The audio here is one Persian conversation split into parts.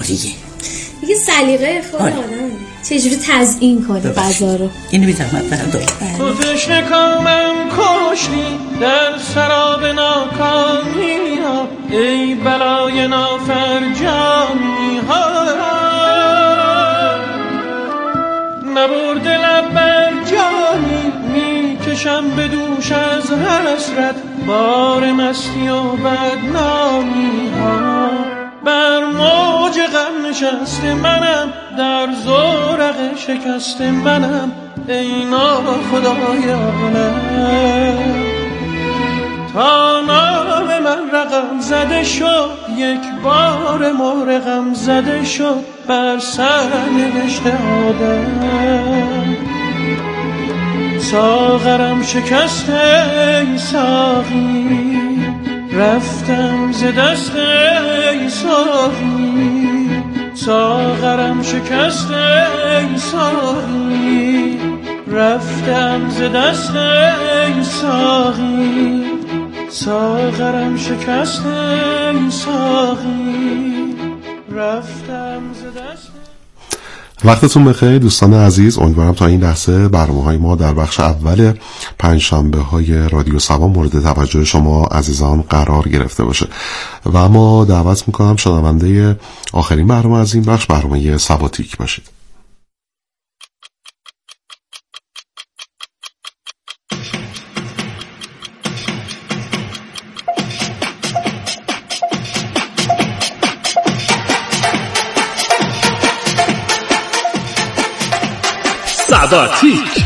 دیگه سلیقه خود آدمه چجوری تزیین کنه غذا رو. اینو بی زحمت بردار. تو تشنکامم کشتی در سراب ناکامی ها، ای بلای نافرجامی ها. نبرد لب بر جانی میکشم به دوش از حسرت، بار مستی و بدنامی ها. بر موج غم نشسته منم، در زورق شکست منم، ای ناخدای عالم. تا نام من رقم زده شد، یک بار مرغم زده شد بر سر نوشته آدم. ساغرم شکسته ای ساقی، رفتم ز دست ای ساقی. ساغرم شکسته ای ساقی، رفتم ز دست ای ساقی. ساغرم شکسته ای ساقی، رفتم ز دست. وقتتون بخیر دوستان عزیز. امیدوارم تا این لحظه برنامه‌های ما در بخش اول پنجشنبه‌های رادیو سبا مورد توجه شما عزیزان قرار گرفته باشه و اما دعوت میکنم شنونده آخرین برنامه از این بخش برنامه سباتیک باشید. سباتیک.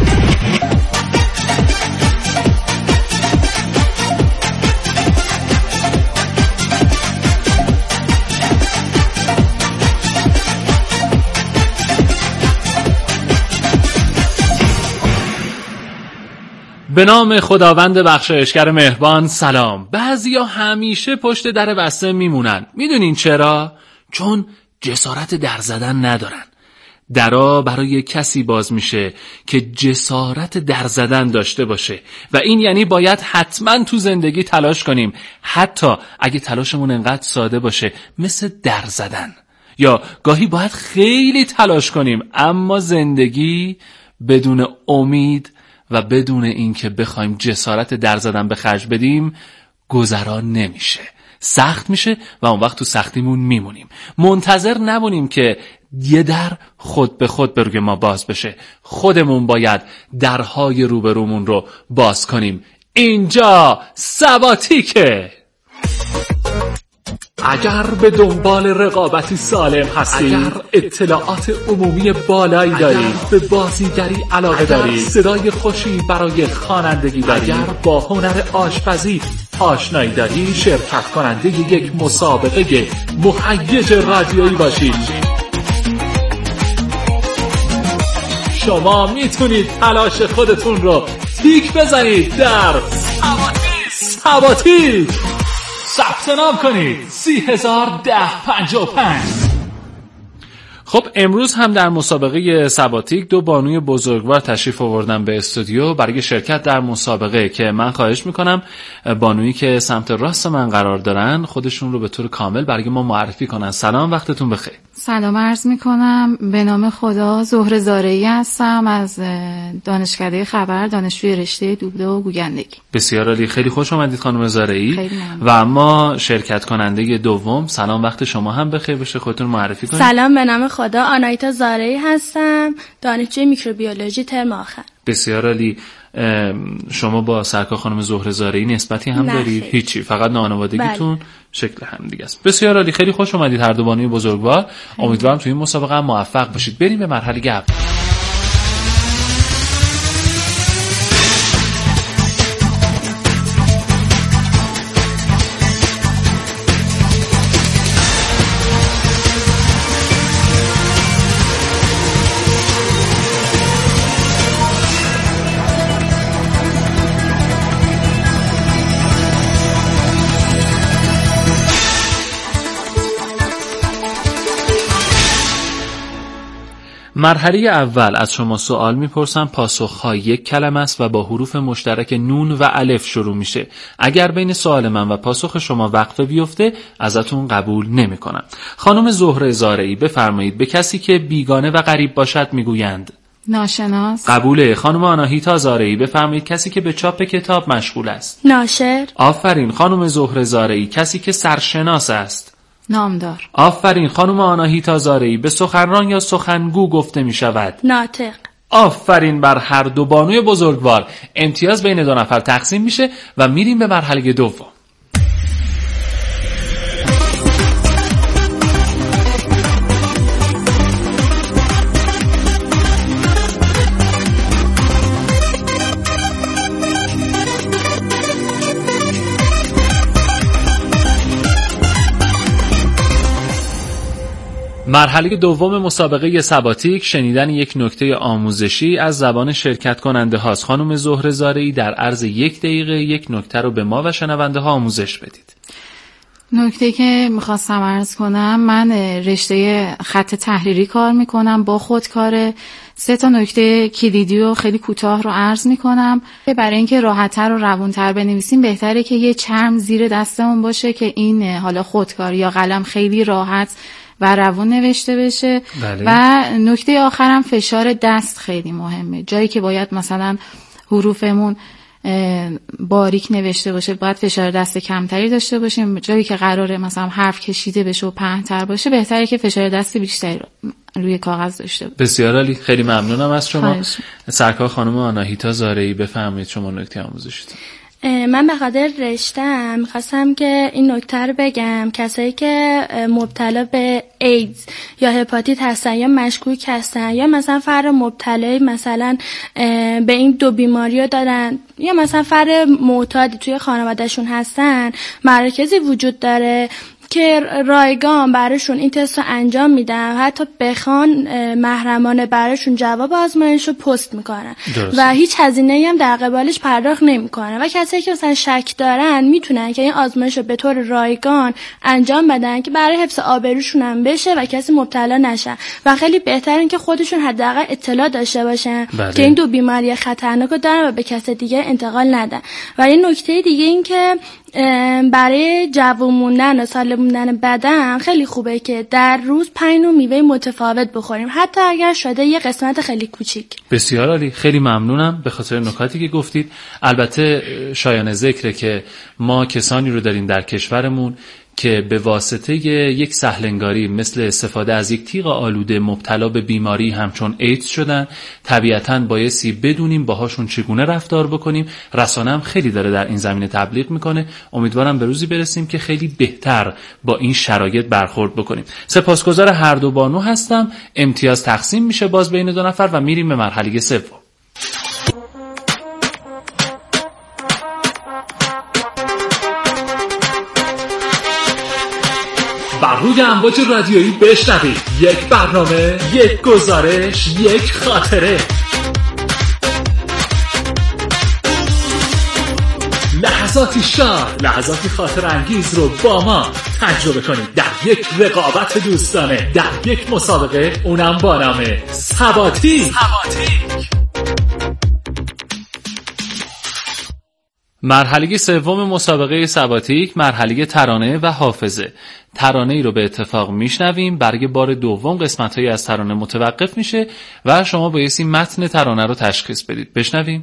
به نام خداوند بخشایشگر مهربان. سلام. بعضیا همیشه پشت در بسته میمونن. میدونین چرا؟ چون جسارت در زدن ندارن. درا برای کسی باز میشه که جسارت در زدن داشته باشه و این یعنی باید حتما تو زندگی تلاش کنیم، حتی اگه تلاشمون انقدر ساده باشه مثل در زدن. یا گاهی باید خیلی تلاش کنیم اما زندگی بدون امید و بدون اینکه بخوایم جسارت در زدن به خرج بدیم گذران نمیشه، سخت میشه و اون وقت تو سختیمون میمونیم. منتظر نمونیم که یه در خود به خود به روی ما باز بشه، خودمون باید درهای روبرومون رو باز کنیم. اینجا سباتیکه. اگر به دنبال رقابتی سالم هستی، اگر اطلاعات عمومی بالایی داری، به بازیگری علاقه داری، صدای خوشی برای خوانندگی داری، اگر با هنر آشپزی آشنایی داری، شرکت کننده یک مسابقه مهیج رادیویی باشی، شما میتونید تلاش خودتون رو تیک بزنید در سباتیک. ثبت نام کنید 30,1055. خب امروز هم در مسابقه سباتیک دو بانوی بزرگوار تشریف آوردن به استودیو برای شرکت در مسابقه که من خواهش میکنم بانویی که سمت راست من قرار دارن خودشون رو به طور کامل برای ما معرفی کنن. سلام، وقتتون بخیر. سلام عرض میکنم. به نام خدا زهره زارعی هستم، از دانشکده خبر، دانشجوی رشته دوبله و گویندگی. بسیار عالی، خیلی خوش آمدید خانم زارعی. و اما شرکت کننده دوم، سلام، وقت شما هم بخیر باشه، خودتون معرفی کنید. سلام، به نام خدا آنایتا زارعی هستم، دانشجوی میکروبیولوژی ترم آخر. بسیار عالی. شما با سرکار خانم زهره زارعی نسبتی هم دارید؟ هیچی، فقط خانوادگیتون شکل هم دیگه است. بسیار عالی، خیلی خوش اومدید هر دو بانوی بزرگوار. امیدوارم توی این مسابقه هم موفق باشید. بریم به مرحله اول. مرحله اول از شما سوال میپرسم، پاسخها یک کلمه است و با حروف مشترک نون و الف شروع میشه. اگر بین سوال من و پاسخ شما وقفه بیفته ازتون قبول نمیکنم. خانم زهره زارعی بفرمایید، به کسی که بیگانه و غریب باشد میگویند ناشناس. قبوله. خانم آناهیتا زارعی بفرمایید، کسی که به چاپ کتاب مشغول است. ناشر. آفرین. خانم زهره زارعی، کسی که سرشناس است. نامدار. آفرین. خانم آناهیتا زارعی، به سخنران یا سخنگو گفته می شود ناطق. آفرین بر هر دو بانوی بزرگوار. امتیاز بین دو نفر تقسیم میشه و میریم به مرحله دوم. مرحله دوم مسابقه سباتیک شنیدن یک نکته آموزشی از زبان شرکت کننده هاست. خانم زهره زارعی در عرض 1 دقیقه یک نکته رو به ما و شنونده ها آموزش بدید. نکته که میخواستم عرض کنم، من رشته خط تحریری کار میکنم با خودکاره. 3 نکته کلیدی و خیلی کوتاه رو عرض میکنم. برای اینکه راحت‌تر و روون‌تر بنویسیم بهتره که یه چرم زیر دستمون باشه که این حالا خودکار یا قلم خیلی راحت و روون نوشته بشه. بله. و نکته آخرم فشار دست خیلی مهمه. جایی که باید مثلا حروفمون باریک نوشته باشه باید فشار دست کمتری داشته باشیم. جایی که قراره مثلا حرف کشیده بشه و پهن‌تر باشه بهتره که فشار دست بیشتری روی کاغذ داشته باشیم. بسیار عالی، خیلی ممنونم از شما. سرکار خانم آناهیتا زارعی بفرمایید شما نکته آموزشیتون. من به خاطر رشته‌ام می‌خواستم که این نکته رو بگم. کسایی که مبتلا به ایدز یا هپاتیت هستن یا مشکوک هستن یا مثلا فرد مبتلای مثلا به این 2 بیماری رو دارن یا مثلا فرد معتادی توی خانوادهشون هستن، مراکزی وجود داره که رایگان براشون این تست رو انجام میدن، حتی بخوان محرمانه براشون جواب آزمایش رو پست میکنن و هیچ هزینه‌ای هم در قبالش پرداخت نمیکنن و کسایی که مثلا شک دارن میتونن که این آزمایش رو به طور رایگان انجام بدن که برای حفظ آبروشون هم بشه و کسی مبتلا نشن و خیلی بهتره که خودشون حداقل اطلاع داشته باشن که این 2 بیماری خطرناک رو دارن و به کس دیگه انتقال ندن. و یه نکته دیگه این که برای جوون موندن و سالم موندن بدن خیلی خوبه که در روز 5 نوع میوه متفاوت بخوریم، حتی اگر شده یه قسمت خیلی کوچیک. بسیار عالی، خیلی ممنونم به خاطر نکاتی که گفتید. البته شایان ذکره که ما کسانی رو داریم در کشورمون که به واسطه یک سهلنگاری مثل استفاده از یک تیغ آلوده مبتلا به بیماری همچون ایدز شدن. طبیعتاً بایستی بدونیم باهاشون چگونه رفتار بکنیم. رسانه هم خیلی داره در این زمینه تبلیغ میکنه. امیدوارم به روزی برسیم که خیلی بهتر با این شرایط برخورد بکنیم. سپاسگزار هر دو بانو هستم. امتیاز تقسیم میشه باز بین 2 نفر و میریم به مرحله سوم. بر روی امواج رادیویی بشنوید. یک برنامه، یک گزارش، یک خاطره. لحظاتی شاد، لحظاتی خاطر انگیز رو با ما تجربه کنید در یک رقابت دوستانه، در یک مسابقه، اونم با نام سباتیک. مرحله سوم مسابقه سباتیک مرحله ترانه و حافظه. ترانه ای رو به اتفاق میشنویم، برای بار دوم قسمت‌هایی از ترانه متوقف میشه و شما بایستی متن ترانه رو تشخیص بدید. بشنویم.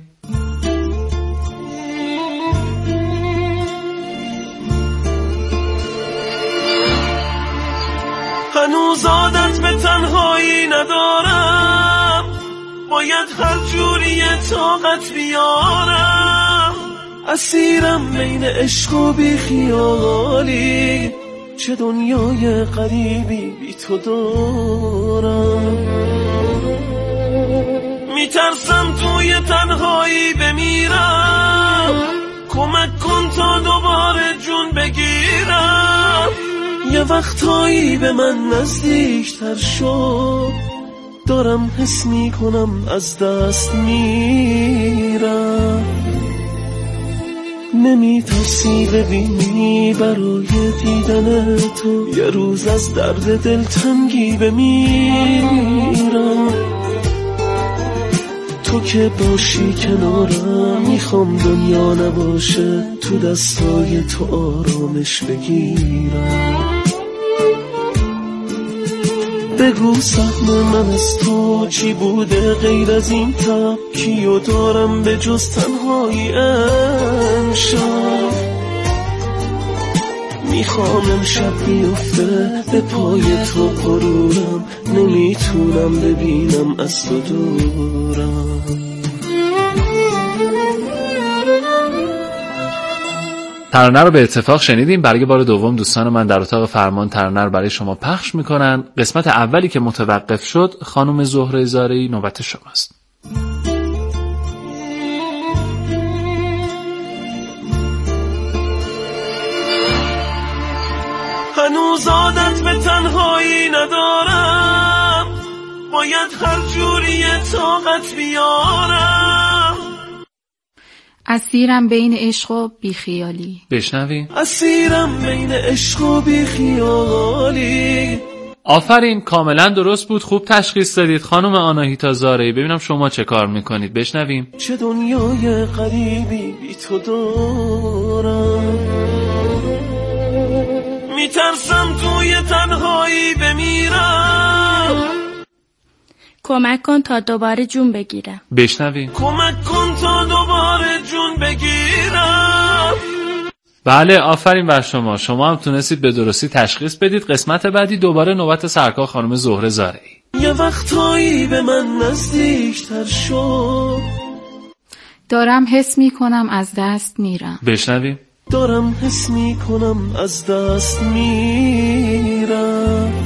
هنوز عادت به تنهایی ندارم، باید هر جوری طاقت بیارم، اسیرم بین عشق و بی خیالی، چه دنیای غریبی بی تو دارم، میترسم توی تنهایی بمیرم، کمک کن تا دوباره جون بگیرم، یه وقتایی به من نزدیکتر شد، دارم حس میکنم از دست میرم، نمیترسی ببینی برای دیدن تو، یه روز از درد دلتنگی بمیرم، تو که باشی کنارم میخوام دنیا نباشه، تو دستای تو آرامش بگیرم. بگو سهم من از تو چی بوده غیر از این تب، کیو دارم به جز تنهایی امشب. میخوام امشب بیفته به پای تو غرورم، نمیتونم ببینم از تو دورم. ترانه رو به اتفاق شنیدیم. برای بار دوم دوستان من در اتاق فرمان ترانه رو برای شما پخش میکنن. قسمت اولی که متوقف شد خانم زهره زارعی، نوبت شماست. هنوز عادت به تنهایی ندارم، باید هر جوری طاقت بیارم. اسیرم بین عشق و بیخیالی. بشنویم. اسیرم بین عشق و بیخیالی. آفرین، کاملا درست بود، خوب تشخیص دادید خانم آناهیتا زارعی. ببینم شما چه کار میکنید. بشنویم. چه دنیای غریبی بی تو دارم، میترسم توی تنهایی بمیرم. کمک کن تا دوباره جون بگیرم. بشنویم. کمک کن تا دوباره جون بگیرم. بله، آفرین بر شما. شما هم تونستید به درستی تشخیص بدید. قسمت بعدی دوباره نوبت سرکار خانم زهره زارعی. یه وقتایی به من نزدیکتر شد، دارم حس میکنم از دست میرم. بشنویم. دارم حس میکنم از دست میرم.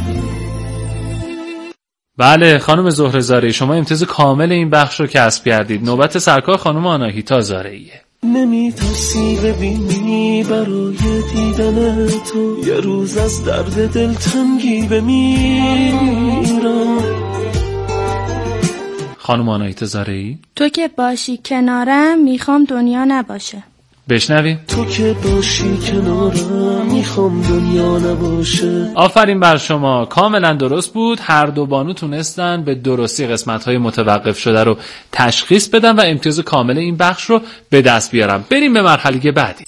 بله خانم زهره زارعی، شما امتیاز کامل این بخش رو کسب کردید. نوبت سرکار خانم آناهیتا زارعیه. نمیترسی ببینی برای دیدن تو، یه روز از درد دلتنگی بمیرم. خانم آناهیتا زارعی. تو که باشی کنارم میخوام دنیا نباشه. بشنویم. تو که باشی کنارم میخوام دنیا نباشه. آفرین بر شما، کاملا درست بود. هر دو بانو تونستن به درستی قسمت‌های متوقف شده رو تشخیص بدن و امتیاز کامل این بخش رو به دست بیارن. بریم به مرحله بعدی.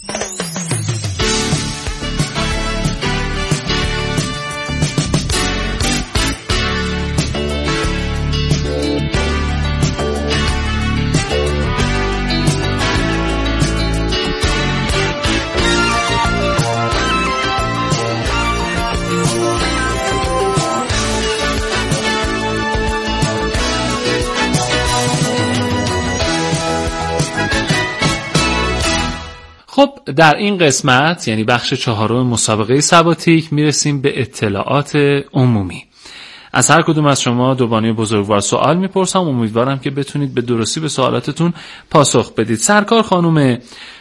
خب در این قسمت، یعنی بخش چهارم مسابقه سباتیک، میرسیم به اطلاعات عمومی. از هر کدوم از شما دو بانی بزرگوار سوال میپرسم. امیدوارم که بتونید به درستی به سوالاتتون پاسخ بدید. سرکار خانم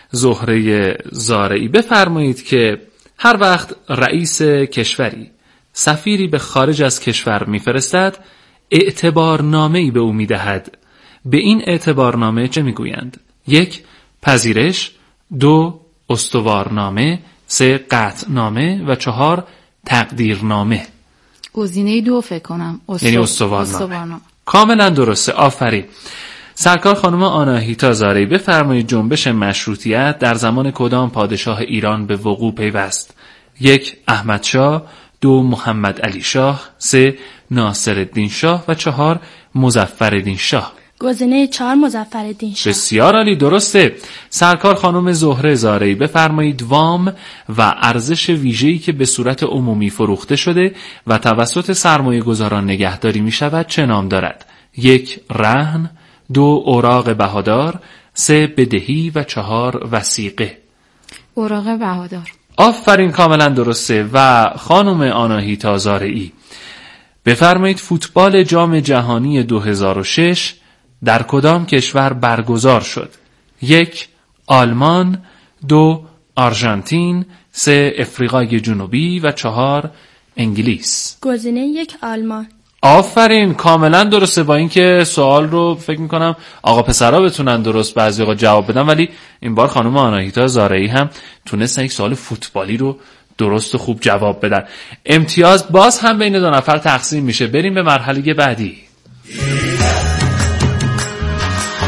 زهره زارعی، بفرمایید که هر وقت رئیس کشوری سفیری به خارج از کشور میفرستد، اعتبارنامه‌ای به او میدهد. به این اعتبارنامه چه میگویند؟ 1. پذیرش، 2. استوارنامه، 3. قطعنامه و 4. تقدیرنامه. گزینه 2 فکر کنم، یعنی استوارنامه. کاملا درسته، آفرین. سرکار خانم آناهیتا زارعی، بفرمایید جنبش مشروطیت در زمان کدام پادشاه ایران به وقوع پیوست؟ 1. احمدشاه، 2. محمد علی شاه، 3. ناصرالدین شاه و 4. مظفرالدین شاه. گزینه 4 مظفرالدین شاه. بسیار عالی، درسته. سرکار خانم زهره زارعی، بفرمایید وام و ارزش ویژه‌ای که به صورت عمومی فروخته شده و توسط سرمایه گذاران نگهداری می شود چه نام دارد؟ 1. رهن، 2. اوراق بهادار، 3. بدهی و 4. وثیقه. اوراق بهادار. آفرین، کاملا درسته. و خانم آناهیتا زارعی، بفرمایید فوتبال جام جهانی 2006 در کدام کشور برگزار شد؟ 1. آلمان، 2. آرژانتین، 3. افریقای جنوبی و 4. انگلیس. گزینه 1 آلمان. آفرین، کاملا درسته. با اینکه سوال رو فکر میکنم آقا پسرها بتونن درست بعضی آقا جواب بدن، ولی این بار خانم آناهیتا زارعی هم تونستن یک سوال فوتبالی رو درست و خوب جواب بدن. امتیاز باز هم بین دو نفر تقسیم میشه. بریم به مرحله بعدی.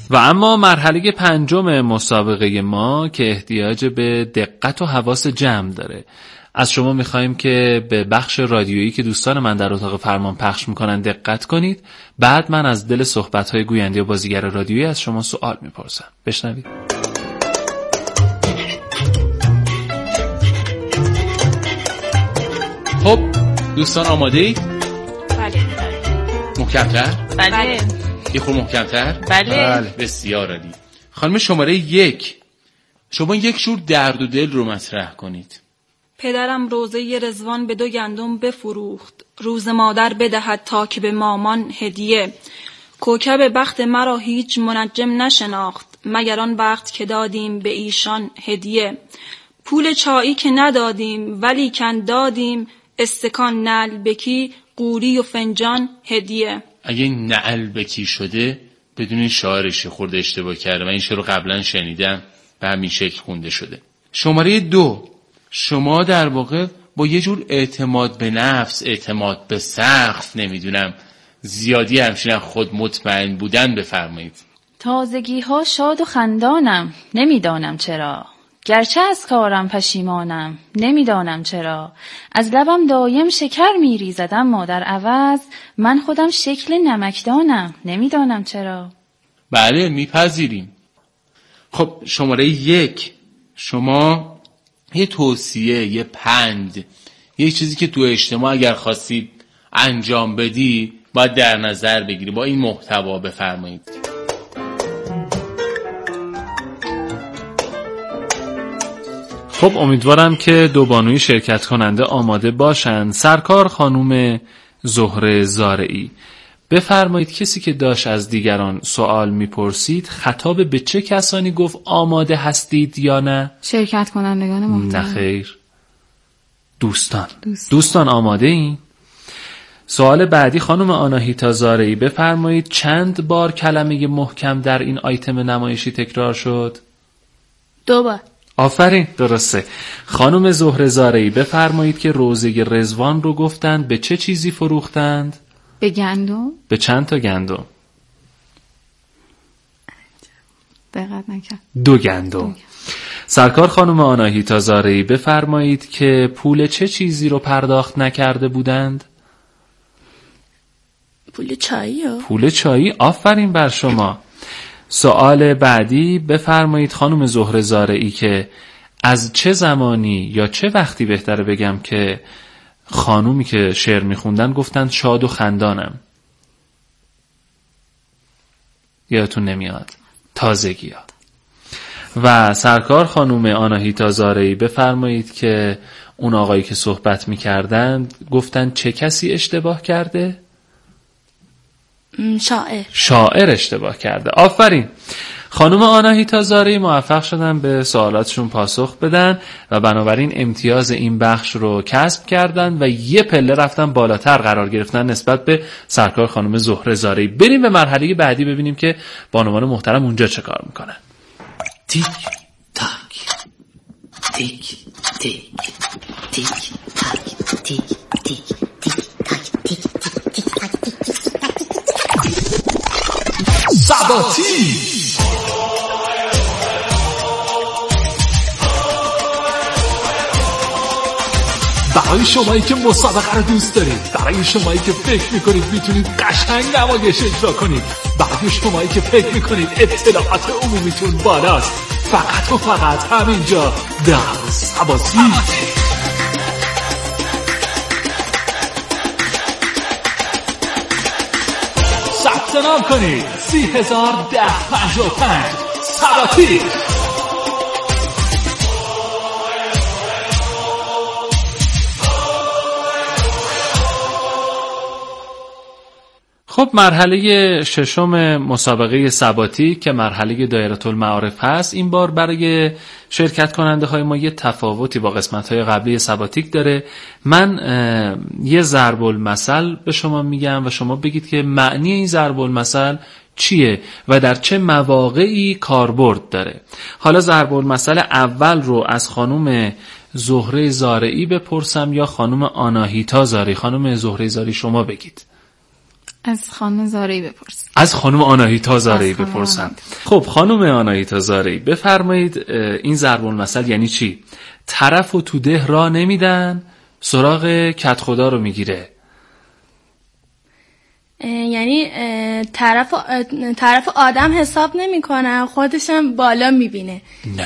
و اما مرحله 5 مسابقه ما که احتیاج به دقت و حواس جمع داره، از شما میخوایم که به بخش رادیویی که دوستان من در اتاق فرمان پخش میکنن دقت کنید. بعد من از دل صحبت‌های گوینده و بازیگر رادیویی از شما سوال میپرسم. بشنوید. خب دوستان آماده اید؟ بله. محکم‌تر؟ بله. یه خور محکم‌تر؟ بله. بسیار عالی. خانم شماره 1، شما یک جور درد و دل رو مطرح کنید. پدرم روزه رضوان به 2 گندم بفروخت، روز مادر بدهد تا که به مامان هدیه. کوکب بخت مرا هیچ منجم نشناخت، مگر آن وقت که دادیم به ایشان هدیه. پول چایی که ندادیم ولی کن دادیم، استکان نعلبکی قوری و فنجان هدیه. اگه نعلبکی شده بدون شاعرش خورده اشتباه کرده، من این شعر رو قبلا شنیدم به همین شکل خونده شده. شماره 2، شما در واقع با یه جور اعتماد به نفس، اعتماد به سقف، نمیدونم زیادی همچنین خود مطمئن بودن بفرمایید. تازگی ها شاد و خندانم، نمیدانم چرا، گرچه از کارم پشیمانم، نمیدانم چرا. از لبم دایم شکر میریزد اما در عوض من خودم شکل نمکدانم، نمیدانم چرا. بله میپذیریم. خب شماره 1، شما یه توصیه، یه پند، یه چیزی که تو اجتماع اگر خواستید انجام بدی باید در نظر بگیری، با این محتوا بفرمایید. خب امیدوارم که دو بانوی شرکت کننده آماده باشن. سرکار خانوم زهره زارعی، بفرمایید کسی که داشت از دیگران سوال میپرسید خطاب به چه کسانی گفت آماده هستید یا نه؟ شرکت کنندگان محترم. نه خیر، دوستان آماده این؟ سوال بعدی خانم آناهیتا زارعی، بفرمایید چند بار کلمه محکم در این آیتم نمایشی تکرار شد؟ 2 بار. آفرین، درسته. خانم زهره زارعی، بفرمایید که روزه رضوان رو گفتند به چه چیزی فروختند؟ به گندم. به چند تا گندم؟ دقت نکرد. 2 گندم. سرکار خانم آناهیتا زارعی، بفرمایید که پول چه چیزی رو پرداخت نکرده بودند؟ پول چایی. پول چایی، آفرین بر شما. سوال بعدی، بفرمایید خانم زهره زارعی که از چه زمانی یا چه وقتی بهتره بگم که خانومی که شعر میخوندن گفتن شاد و خندانم؟ یادتون نمیاد؟ تازگی ها. و سرکار خانوم آناهیتا زارعی، بفرمایید که اون آقایی که صحبت میکردن گفتن چه کسی اشتباه کرده؟ شاعر اشتباه کرده. آفرین. خانم آناهیتا زارعی موفق شدن به سوالاتشون پاسخ بدن و بنابراین امتیاز این بخش رو کسب کردن و یه پله رفتن بالاتر قرار گرفتن نسبت به سرکار خانم زهره زارعی. بریم به مرحله بعدی ببینیم که بانوان محترم اونجا چه کار میکنن. تیک تاک تیک تیک تیک تاک تیک تیک سباتی. برای شمایی که مسابقه رو دوست دارید، برای شمایی که فکر میکنید میتونید قشنگ نمایش اجرا کنید، برای شمایی که فکر میکنید اطلاعات عمومیتون بالاست، فقط و فقط همینجا در سباتی. ثبت نام کنید 30,1055 سباتی. خب مرحله 6 مسابقه سباتی که مرحله دایره المعارف هست، این بار برای شرکت کننده های ما یه تفاوتی با قسمت های قبلی سباتیک داره. من یه ضرب المثل به شما میگم و شما بگید که معنی این ضرب المثل چیه و در چه مواقعی کاربرد داره. حالا ضرب المثل اول رو از خانم زهره زارعی بپرسم یا خانم آناهیتا زارعی؟ خانم زهره زارعی شما بگید. از خانم زارعی بپرس. از خانم آناهیتا زارعی بپرسم. خب خانم آناهیتا زارعی بفرمایید این ضرب المثل یعنی چی؟ طرفو تو ده راه نمیدن، سراغ کت خدا رو میگیره. یعنی طرف آدم حساب نمیکنه، خودشم بالا میبینه. نه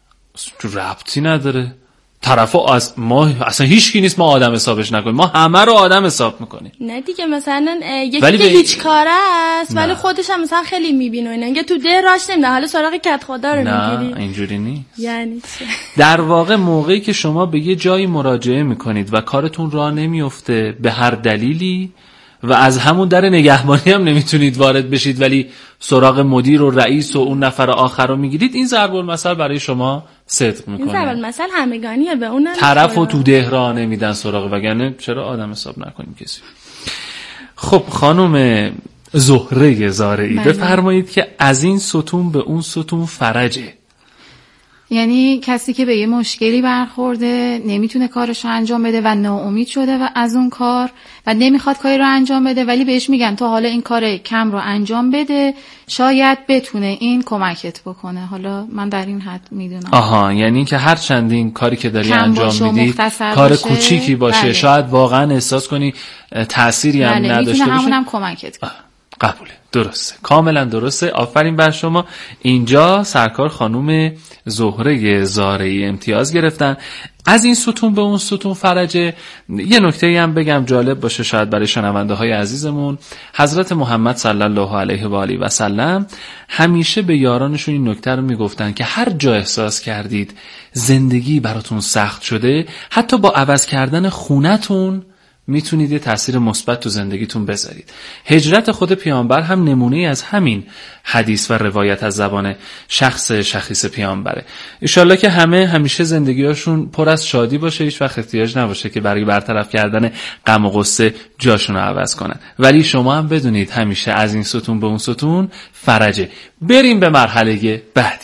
ربطی نداره. طرفو از ما اصلا هیچ کی نیست ما آدم حسابش نکنیم، ما همه رو آدم حساب میکنیم. نه دیگه مثلا یکی که هیچ کاره است ولی خودش هم مثلا خیلی میبینه اینا، اینکه تو ده راش نمیده، حالا سراغ کت خدا رو میگیری. نه اینجوری نیست. یعنی چه؟ در واقع موقعی که شما به یه جایی مراجعه میکنید و کارتون راه نمیفته به هر دلیلی و از همون در نگهبانی هم نمیتونید وارد بشید ولی سراغ مدیر و رئیس و اون نفر آخر رو میگیرید، این ضرب المثل برای شما صدق میکنه. این ضرب المثل همگانیه، به اون طرفو تو ده راه نمیدن سراغ، وگرنه چرا آدم حساب نکنیم کسی. خب خانم زهره زارعی بفرمایید که از این ستون به اون ستون فرجه. یعنی کسی که به یه مشکلی برخورده نمیتونه کارش رو انجام بده و ناامید شده و از اون کار و نمیخواد کاری رو انجام بده، ولی بهش میگن تو حالا این کار کم رو انجام بده، شاید بتونه این کمکت بکنه. حالا من در این حد میدونم. آها، یعنی که هر چندین کاری که داری انجام میدی کار کوچیکی باشه، بله. شاید واقعا احساس کنی تأثیری هم نداشته باشه، میتونه همونم کمکت کنه. قبوله، درسته، کاملا درسته، آفرین بر شما. اینجا سرکار خانوم زهره زارعی امتیاز گرفتن. از این ستون به اون ستون فرجه. یه نکته‌ای هم بگم جالب باشه شاید برای شنونده های عزیزمون. حضرت محمد صلی الله علیه و آله و سلم همیشه به یارانشون این نکته رو میگفتن که هر جا احساس کردید زندگی براتون سخت شده، حتی با عوض کردن خونتون میتونید یه تأثیر مثبت تو زندگیتون بذارید. هجرت خود پیامبر هم نمونه از همین حدیث و روایت از زبان شخص شخیص پیامبره. انشالله که همیشه زندگیاشون پر از شادی باشه، هیچ وقت احتیاج نباشه که برای برطرف کردن غم و غصه جاشون رو عوض کنن. ولی شما هم بدونید همیشه از این ستون به اون ستون فرجه. بریم به مرحله بعدی.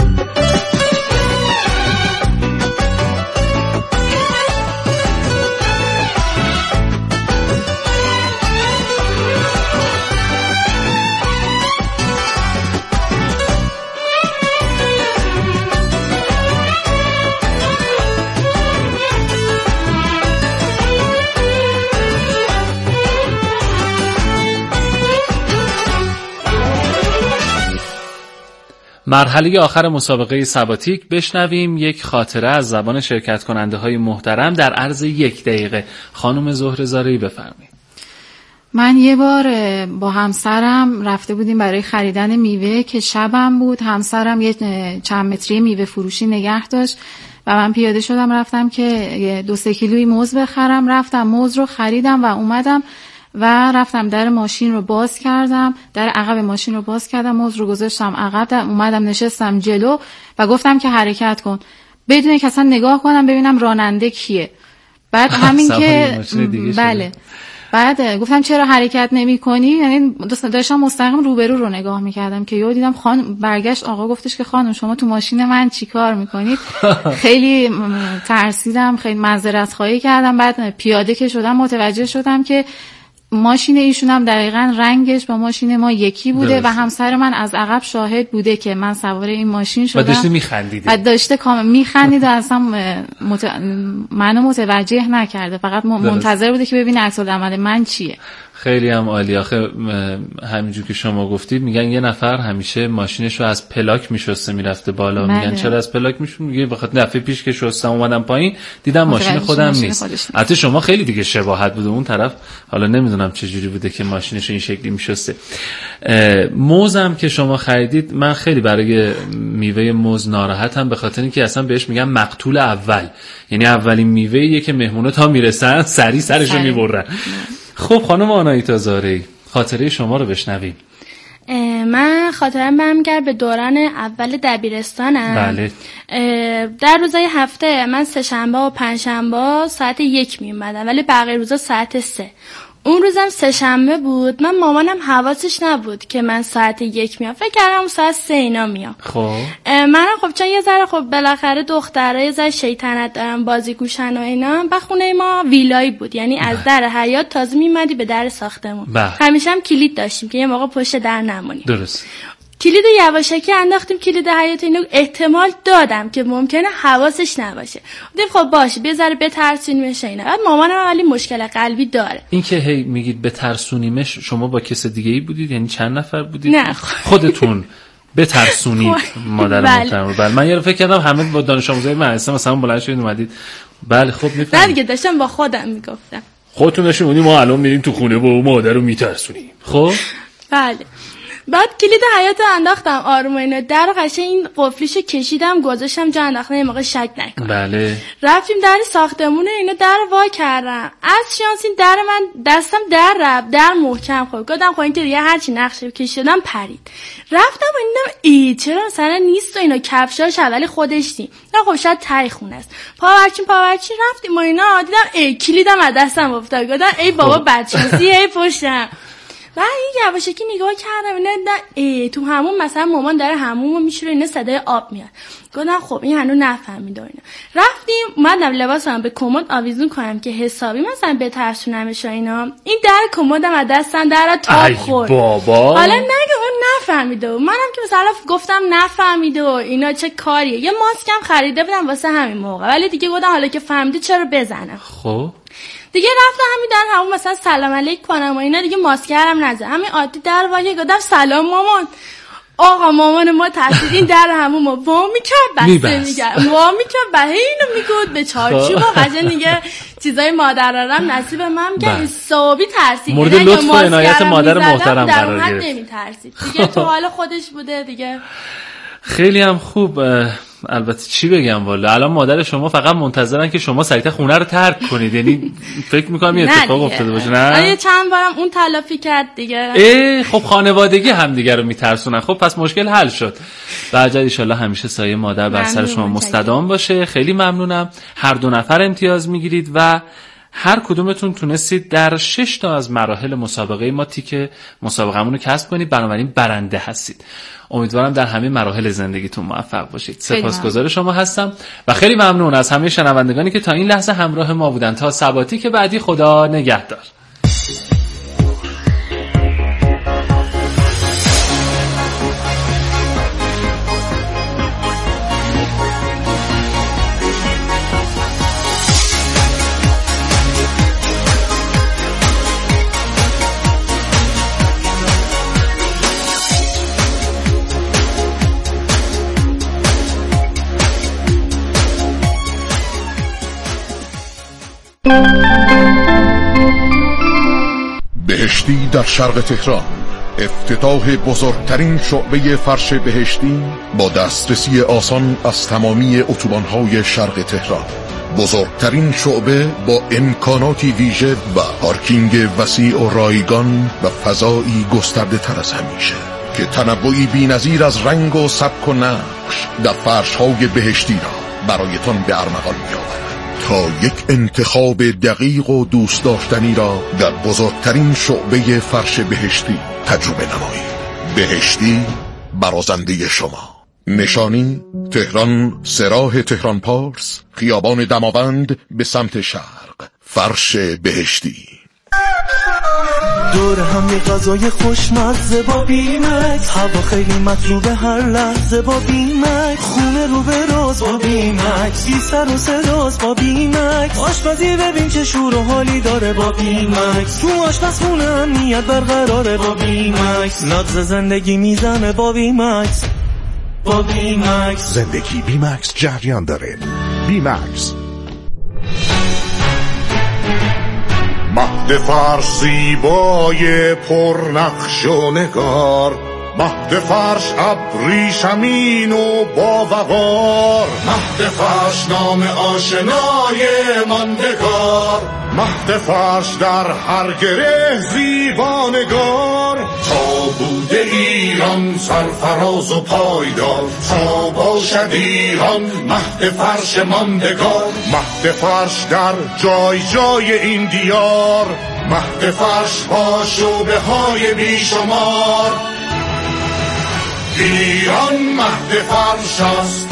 مرحله آخر مسابقه سباتیک. بشنویم یک خاطره از زبان شرکت کننده های محترم در عرض 1 دقیقه. خانم زهره زارعی بفرمایید. من یه بار با همسرم رفته بودیم برای خریدن میوه که شبم بود. همسرم یه چند متری میوه فروشی نگه داشت و من پیاده شدم رفتم که 2-3 کیلویی موز بخرم. رفتم موز رو خریدم و اومدم و رفتم در ماشین رو باز کردم، در عقب ماشین رو باز کردم، موز رو گذاشتم عقب، اومدم نشستم جلو و گفتم که حرکت کن بدون که اصلا نگاه کنم ببینم راننده کیه. بعد همین که بله، بعد گفتم چرا حرکت نمی کنی؟ یعنی داشتم مستقیم روبرو رو نگاه میکردم که یهو دیدم خانم برگشت، آقا گفتش که خانم شما تو ماشین من چی کار میکنید؟ خیلی ترسیدم، خیلی معذرت خواهی کردم. بعد پیاده که شدم متوجه شدم که ماشین ایشون هم دقیقاً رنگش با ماشین ما یکی بوده درست. و همسر من از عقب شاهد بوده که من سوار این ماشین شدم و داشته میخندیده و داشته میخندید و اصلا منو متوجه نکرده، فقط منتظر بوده که ببینه عکس العمل من چیه. خیلی هم عالی. آخه همینجور که شما گفتید میگن یه نفر همیشه ماشینش رو از پلاک میشسته میرفته بالا. میگن چرا از پلاک میشون؟ میگه بخاطر دفعه پیش که شستم اومدم پایین دیدم ماشین خودم نیست. البته شما خیلی دیگه شباهت بوده اون طرف، حالا نمیدونم چه جوری بوده که ماشینش این شکلی میشسته. موزم که شما خریدید، من خیلی برای میوه موز ناراحتم به خاطر اینکه اصلا بهش میگن مقتول اول، یعنی اولین میوه‌ایه که مهمونا تا میرسن سری سرشو میبرن. خب خانم آناهیتا زارعی خاطره شما رو بشنویم. من خاطرم برمیگرده به دوران اول دبیرستانم. بله. در روزای هفته من 3 شنبه و 5 شنبه ساعت 1 می اومدم ولی بقیه روزا ساعت 3. اون روزم سه‌شنبه بود. من مامانم حواسش نبود که من ساعت 1 میام، فکر کردم ساعت 3 اینا میام. خب منم خب چون یه ذره خب بالاخره دخترها یه ذره شیطنت دارن، بازی گوشن و اینا. و خونه ما ویلایی بود، یعنی از در حیاط تازه میمدی به در ساختمون. همیشه هم کلید داشتیم که یه موقع پشت در نمونیم. درست. کلید یواشکی انداختیم کلید حیاط. اینو احتمال دادم که ممکنه حواسش نباشه. گفتم خب باشه بیا ذره بترسونیمش اینا. بعد مامانم ولی مشکل قلبی داره. این که هی میگید بترسونیمش، شما با کس دیگه ای بودید؟ یعنی چند نفر بودید؟ نه خودتون بترسونید مادر محترم. بله من یه فکر کردم همه با دانش آموزای مدرسه مثلا بلند شدید اومدید. بله خب میفهمم. نه دیگه داشتم با خودم میگفتم. خودتون نشون ما الان میریم تو خونه با مادر رو میترسونیم. خب بله. بعد کلید حیاط انداختم آروم اینا، در قشنگ این قفلیشو کشیدم گذاشتم جا انداختم یه موقع شک نکنم. بله. رفتیم در ساختمون اینا، در وا کردم. از شانس این در من دستم در رفت، در محکم خورد. گفتم خب این که دیگه هرچی نقشه کشیدم پرید. رفتم و دیدم چرا مثلا نیست و اینا، کفشاش اولی خودش دیم. نه خب شاید تای خونه است. پاورچین رفتیم و اینا، دیدم کلیدم از دستم افتاد. گفتم ای بابا بچه‌سی ای پشتم. و این یواشکی نگاه کردم اینا تو همون مثلا مامان داره همومو میشوره اینا صدای آب میاد. گفتم خب این هنوز نفهمید اینا. رفتیم اومدم لباسم به کمد آویزون کنم که حسابی مثلا بترسونمش اینا. این در کمدم از دستم در تاب خورد. بابا حالا نگه اون نفهمیده و منم که مثلا گفتم نفهمیده و اینا چه کاریه. یه ماسکم خریده بودم واسه همین موقع، ولی دیگه گفتم حالا که فهمیده چرا بزنم. خب دیگه رفتم همین در همون مثلا سلام علیک کنم و اینا، دیگه ماسکرم نزد، همین عادی در واقع گفتم سلام مامان. آقا مامان ما ترسید این در همون ما وا میکرد بسته میکرد وا میکرد به اینو میگود به چارچوب و قشنگ دیگه چیزای مادرارم نصیب من که حسابی ترسید. مورد لطف و عنایت مادر محترم قرار گرفت. در نمیترسید دیگه، تو حال خودش بوده دیگه. خیلی هم خوب. البته چی بگم والا الان مادر شما فقط منتظرن که شما سریعا خونه رو ترک کنید، یعنی فکر می‌کنم یه اتفاق افتاده باشه. نه چند بارم اون تلافی کرد دیگه. خب خانوادگی هم دیگه رو میترسونن. خب پس مشکل حل شد. بعد ان شاءالله همیشه سایه مادر بر سر شما مستدام باشه. خیلی ممنونم. هر دو نفر امتیاز میگیرید و هر کدومتون تونستید در 6 تا از مراحل مسابقه ما تیک مسابقه‌مون رو کسب کنید، بنابراین برنده هستید. امیدوارم در همه مراحل زندگیتون موفق باشید. سپاسگزار شما هستم و خیلی ممنون از همه شنوندگانی که تا این لحظه همراه ما بودن. تا سباتی که بعدی، خدا نگهدار. بهشتی در شرق تهران، افتتاح بزرگترین شعبه فرش بهشتی با دسترسی آسان از تمامی اتوبان‌های شرق تهران. بزرگترین شعبه با امکاناتی ویژه و پارکینگ وسیع و رایگان و فضایی گسترده تر از همیشه که تنوعی بی‌نظیر از رنگ و سبک و نقش در فرش‌های بهشتی را برایتان به ارمغان می‌آورد تا یک انتخاب دقیق و دوست داشتنی را در بزرگترین شعبه فرش بهشتی تجربه نمایید. بهشتی برازنده شما. نشانی تهران، سراح تهران پارس، خیابان دماوند به سمت شرق. فرش بهشتی. دور هم یه غذای خوشمزه با بیمکس، هوا خیلی مطلوبه هر لحظه با بیمکس، خونه رو به راز با بیمکس، بی سر و صداست با بیمکس، آشپزی ببین چه شور و حالی داره با بیمکس، تو آشپزخونه امنیت برقراره با بیمکس، نبض زندگی میزنه با بیمکس. با بیمکس زندگی بیمکس جریان داره. بیمکس مهد فرش زیبای پرنقش و نگار، مهد فرش ابریشمین و با وقار، مهد فرش نام آشنای ماندگار، مهد فرش در هر گره زیبانگار. تا بوده ایران سرفراز و پایدار، تا باشد ایران مهد فرش ماندگار. مهد فرش در جای جای این دیار، مهد فرش با شعبه های بیشمار. ایران مهد فرش است